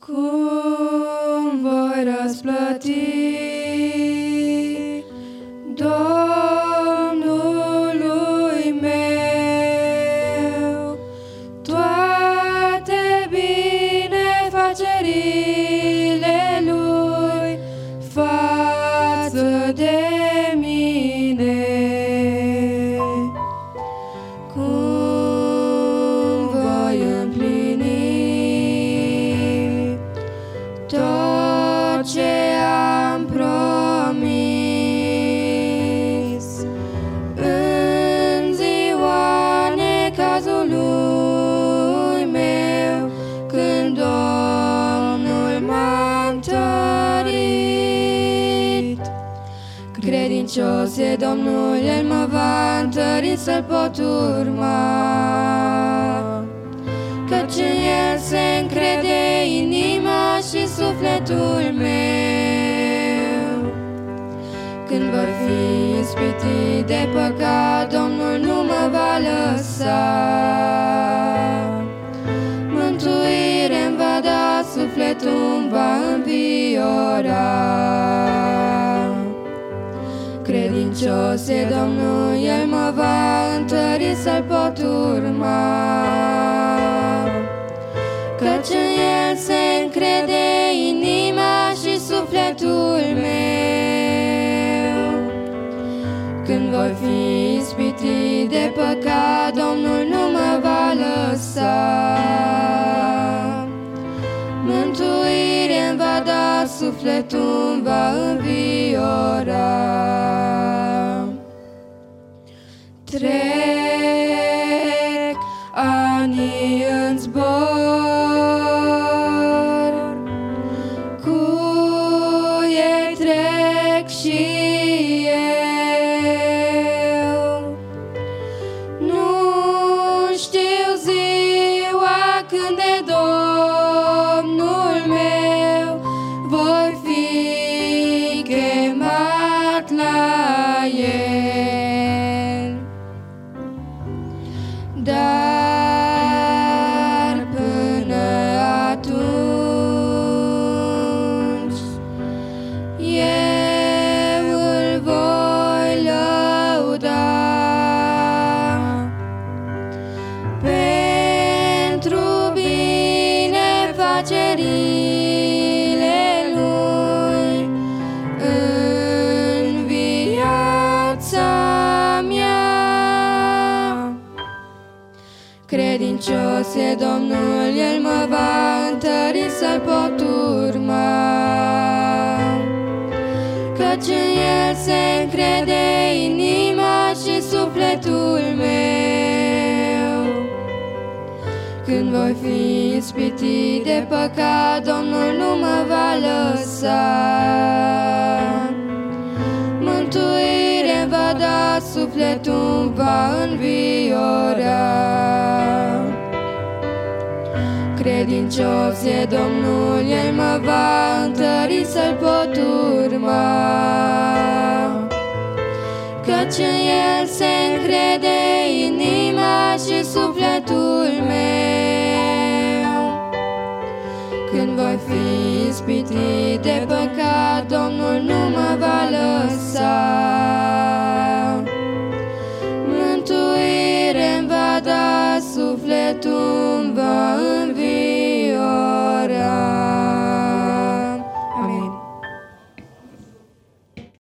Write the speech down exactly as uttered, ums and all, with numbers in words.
Cum voi răsplăti Domnului meu toate binefacerile Lui față de mine? Cum voi împlini tot ce am promis în ziua necazului meu, când Domnul m-a întărit. Credincios e Domnul, El mă va întări, să-L pot urma, căci în El se încrede inima și sufletul meu. Când voi fi ispitit de păcat, Domnul nu mă va lăsa. Mântuire-mi va da, sufletul-mi va înviora. Credincios e Domnul, El mă va întări, să-L pot urma, căci în El se încrede inima și sufletul meu. Când voi fi ispitit de păcat, Domnul nu mă va lăsa. Mântuire-mi va da, sufletul-mi va înviora. Trec anii în zbor, cu ei trec și eu. Nu știu ziua când de Domnul meu voi fi chemat la El, dar până atunci eu îl voi lăuda pentru binefacerile Lui în viața mea. Credincios e Domnul, El mă va întări, să-L pot urma, căci în El se încrede inima și sufletul meu. Când voi fi ispitit de păcat, Domnul nu mă va lăsa. Mântuire-mi va da, sufletul va înviora. Credincios e Domnul, El mă va întări, să-L pot urma, căci în El se încrede inima și sufletul meu. Când voi fi ispitit de păcat, Domnul nu mă va lăsa. Mântuire-mi va da, sufletul-mi va înviora.